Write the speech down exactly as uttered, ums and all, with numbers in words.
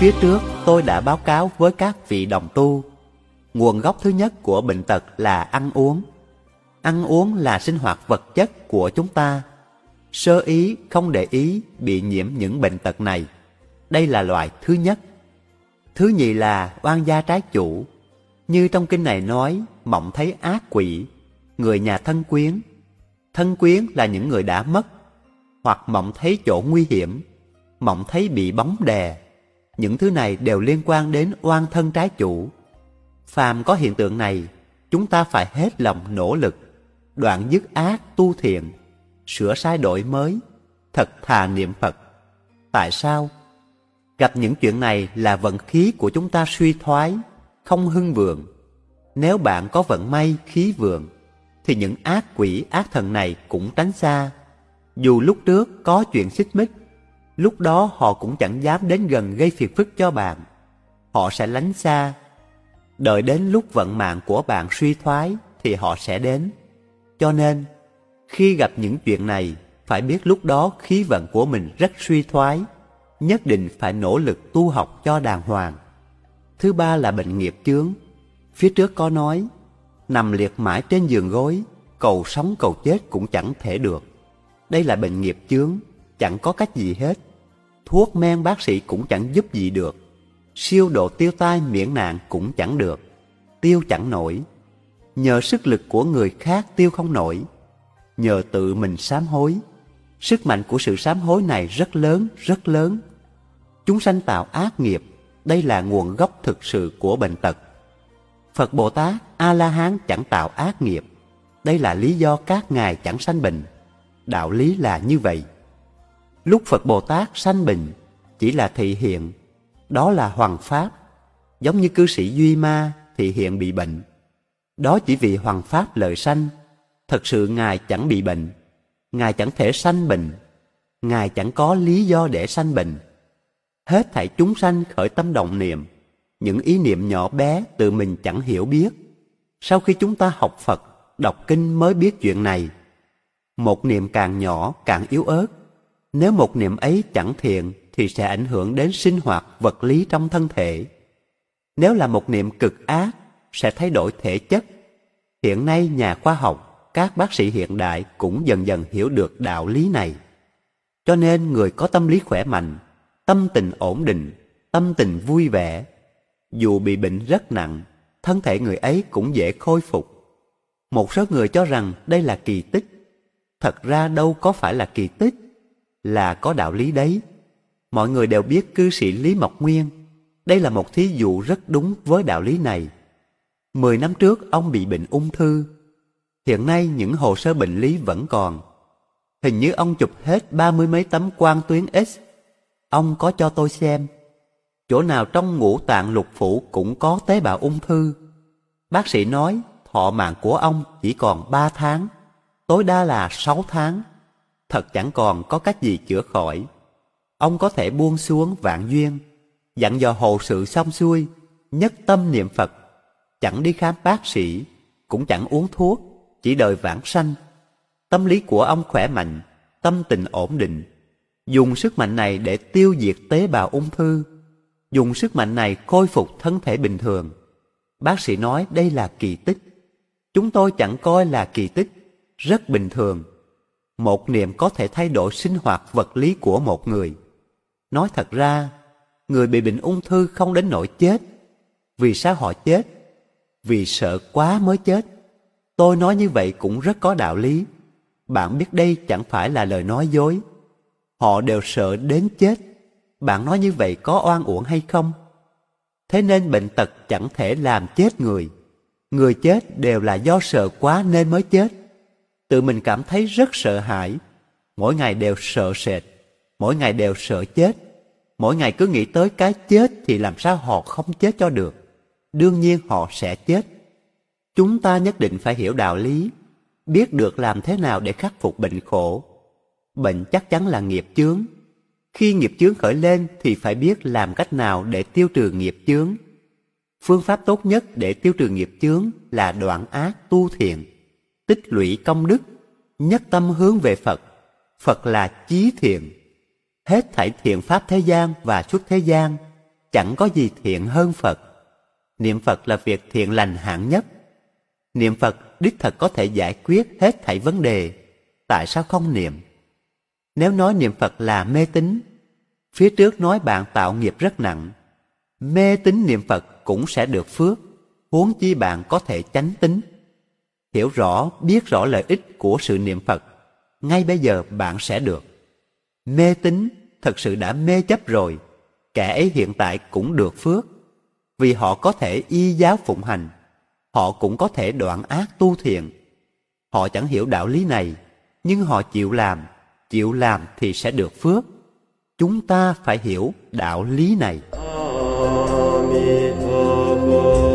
Phía trước tôi đã báo cáo với các vị đồng tu, nguồn gốc thứ nhất của bệnh tật là ăn uống. Ăn uống là sinh hoạt vật chất của chúng ta. Sơ ý không để ý bị nhiễm những bệnh tật này. Đây là loại thứ nhất. Thứ nhì là oan gia trái chủ. Như trong kinh này nói, mộng thấy ác quỷ, người nhà thân quyến. Thân quyến là những người đã mất, hoặc mộng thấy chỗ nguy hiểm, mộng thấy bị bóng đè. Những thứ này đều liên quan đến oan thân trái chủ. Phàm có hiện tượng này, chúng ta phải hết lòng nỗ lực, đoạn dứt ác tu thiện, sửa sai đổi mới, thật thà niệm Phật. Tại sao? Gặp những chuyện này là vận khí của chúng ta suy thoái, không hưng vượng. Nếu bạn có vận may khí vượng, thì những ác quỷ ác thần này cũng tránh xa. Dù lúc trước có chuyện xích mích, lúc đó họ cũng chẳng dám đến gần gây phiền phức cho bạn. Họ sẽ lánh xa. Đợi đến lúc vận mạng của bạn suy thoái thì họ sẽ đến. Cho nên, khi gặp những chuyện này, phải biết lúc đó khí vận của mình rất suy thoái, nhất định phải nỗ lực tu học cho đàng hoàng. Thứ ba là bệnh nghiệp chướng. Phía trước có nói, nằm liệt mãi trên giường gối, cầu sống cầu chết cũng chẳng thể được. Đây là bệnh nghiệp chướng, chẳng có cách gì hết. Thuốc men bác sĩ cũng chẳng giúp gì được. Siêu độ tiêu tai miễn nạn cũng chẳng được. Tiêu chẳng nổi. Nhờ sức lực của người khác tiêu không nổi. Nhờ tự mình sám hối. Sức mạnh của sự sám hối này rất lớn, rất lớn. Chúng sanh tạo ác nghiệp. Đây là nguồn gốc thực sự của bệnh tật. Phật Bồ Tát, A-la-hán chẳng tạo ác nghiệp. Đây là lý do các ngài chẳng sanh bệnh. Đạo lý là như vậy. Lúc Phật Bồ Tát sanh bệnh chỉ là thị hiện, đó là hoằng pháp. Giống như cư sĩ Duy Ma thị hiện bị bệnh, đó chỉ vì hoằng pháp lợi sanh. Thật sự ngài chẳng bị bệnh, ngài chẳng thể sanh bệnh, ngài chẳng có lý do để sanh bệnh. Hết thảy chúng sanh khởi tâm động niệm, những ý niệm nhỏ bé tự mình chẳng hiểu biết. Sau khi chúng ta học Phật, đọc kinh mới biết chuyện này. Một niệm càng nhỏ càng yếu ớt. Nếu một niệm ấy chẳng thiện thì sẽ ảnh hưởng đến sinh hoạt vật lý trong thân thể. Nếu là một niệm cực ác, sẽ thay đổi thể chất. Hiện nay nhà khoa học, các bác sĩ hiện đại cũng dần dần hiểu được đạo lý này. Cho nên người có tâm lý khỏe mạnh, tâm tình ổn định, tâm tình vui vẻ, dù bị bệnh rất nặng, thân thể người ấy cũng dễ khôi phục. Một số người cho rằng đây là kỳ tích. Thật ra đâu có phải là kỳ tích, là có đạo lý đấy. Mọi người đều biết cư sĩ Lý Mộc Nguyên. Đây là một thí dụ rất đúng với đạo lý này. Mười năm trước ông bị bệnh ung thư. Hiện nay những hồ sơ bệnh lý vẫn còn. Hình như ông chụp hết ba mươi mấy tấm quang tuyến X. Ông có cho tôi xem. Chỗ nào trong ngũ tạng lục phủ cũng có tế bào ung thư. Bác sĩ nói thọ mạng của ông chỉ còn ba tháng, tối đa là sáu tháng. Thật chẳng còn có cách gì chữa khỏi. Ông có thể buông xuống vạn duyên, dặn dò hồ sự xong xuôi, nhất tâm niệm Phật, chẳng đi khám bác sĩ, cũng chẳng uống thuốc, chỉ đợi vãng sanh. Tâm lý của ông khỏe mạnh, tâm tình ổn định. Dùng sức mạnh này để tiêu diệt tế bào ung thư, dùng sức mạnh này khôi phục thân thể bình thường. Bác sĩ nói đây là kỳ tích. Chúng tôi chẳng coi là kỳ tích, rất bình thường. Một niệm có thể thay đổi sinh hoạt vật lý của một người. Nói thật ra, người bị bệnh ung thư không đến nỗi chết. Vì sao họ chết? Vì sợ quá mới chết. Tôi nói như vậy cũng rất có đạo lý. Bạn biết đây chẳng phải là lời nói dối. Họ đều sợ đến chết. Bạn nói như vậy có oan uổng hay không? Thế nên bệnh tật chẳng thể làm chết người. Người chết đều là do sợ quá nên mới chết. Tự mình cảm thấy rất sợ hãi. Mỗi ngày đều sợ sệt. Mỗi ngày đều sợ chết. Mỗi ngày cứ nghĩ tới cái chết thì làm sao họ không chết cho được. Đương nhiên họ sẽ chết. Chúng ta nhất định phải hiểu đạo lý, biết được làm thế nào để khắc phục bệnh khổ. Bệnh chắc chắn là nghiệp chướng. Khi nghiệp chướng khởi lên thì phải biết làm cách nào để tiêu trừ nghiệp chướng. Phương pháp tốt nhất để tiêu trừ nghiệp chướng là đoạn ác tu thiện, tích lũy công đức, nhất tâm hướng về Phật. Phật là chí thiện. Hết thảy thiện pháp thế gian và xuất thế gian chẳng có gì thiện hơn Phật. Niệm Phật là việc thiện lành hạng nhất. Niệm Phật đích thật có thể giải quyết hết thảy vấn đề. Tại sao không niệm? Nếu nói niệm Phật là mê tín, phía trước nói bạn tạo nghiệp rất nặng. Mê tín niệm Phật cũng sẽ được phước, huống chi bạn có thể chánh tín. Hiểu rõ, biết rõ lợi ích của sự niệm Phật, ngay bây giờ bạn sẽ được. Mê tín thật sự đã mê chấp rồi, kẻ ấy hiện tại cũng được phước, vì họ có thể y giáo phụng hành, họ cũng có thể đoạn ác tu thiện. Họ chẳng hiểu đạo lý này, nhưng họ chịu làm, chịu làm thì sẽ được phước. Chúng ta phải hiểu đạo lý này. Amen.